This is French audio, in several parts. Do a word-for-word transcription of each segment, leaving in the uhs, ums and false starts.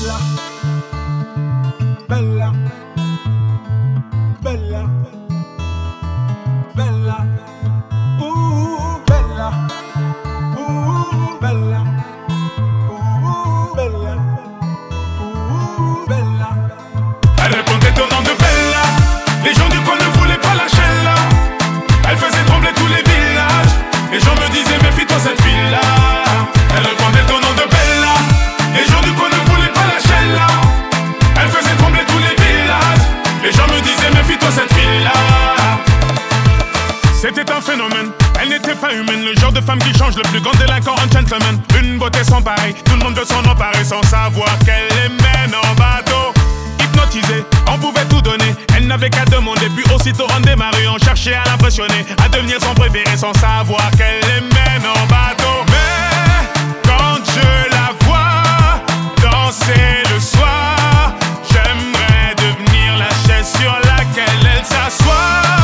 Bella, bella, bella, bella, ooh, bella, ooh, bella, ooh, bella, ooh, bella. Elle répondait au nom de Bella. Les gens du coin ne voulaient pas lâcher là. Elle faisait trembler tous les villages. Les gens me disaient méfie-toi cette fille-là. Elle répondait au nom de Bella. Les gens du coin ne voulaient pas lâcher là. Elle faisait trembler tous les villages. Les gens me disaient méfie-toi cette fille-là. C'était un phénomène, elle n'était pas humaine. Le genre de femme qui change le plus grand délinquant en gentleman. Une beauté sans pareil, tout le monde veut s'en emparer sans savoir qu'elle les mène en bateau. Hypnotisée, on pouvait tout donner. Elle n'avait qu'à demander, puis aussitôt on démarrait. On cherchait à l'impressionner, à devenir son préféré sans savoir qu'elle les mène en bateau. Mais quand je la vois danser le soir, j'aimerais devenir la chaise sur laquelle elle s'assoit.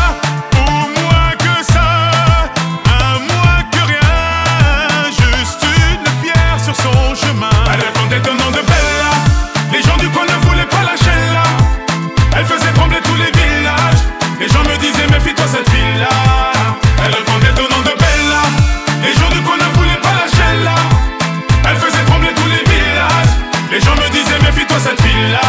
Méfie-toi cette fille-là. Elle répondait au nom de Bella. Les gens du coin ne voulaient pas lâcher là. Elle faisait trembler tous les villages. Les gens me disaient méfie-toi cette fille-là.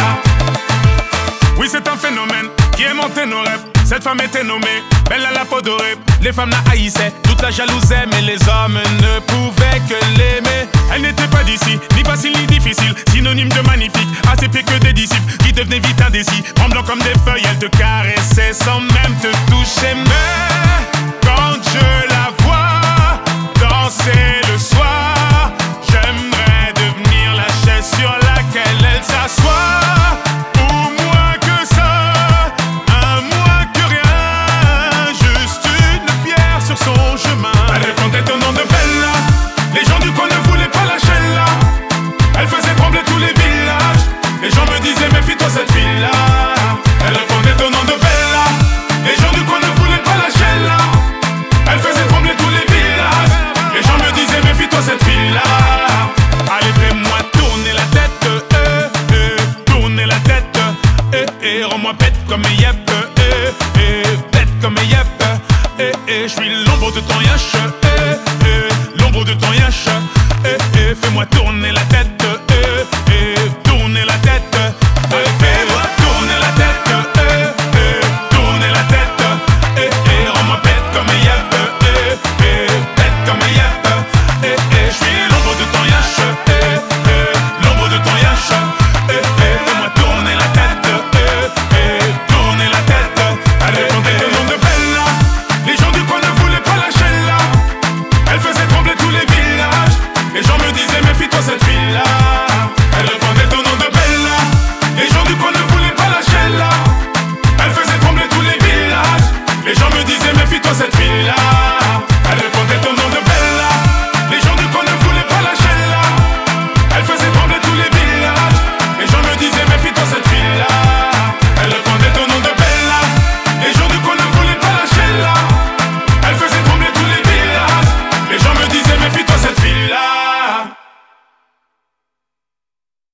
Oui, c'est un phénomène qui aimantait nos rêves. Cette femme était nommée Bella la peau dorée. Les femmes la haïssaient, toute la jalousaient, mais les hommes ne pouvaient que l'aimer. Elle n'était pas d'ici, ni facile ni difficile, synonyme de magnifique, assez pire que des disciples qui devenaient vite indécis. Tremblant comme des feuilles, elle te caressait sans même te toucher. Mais quand je la vois danser le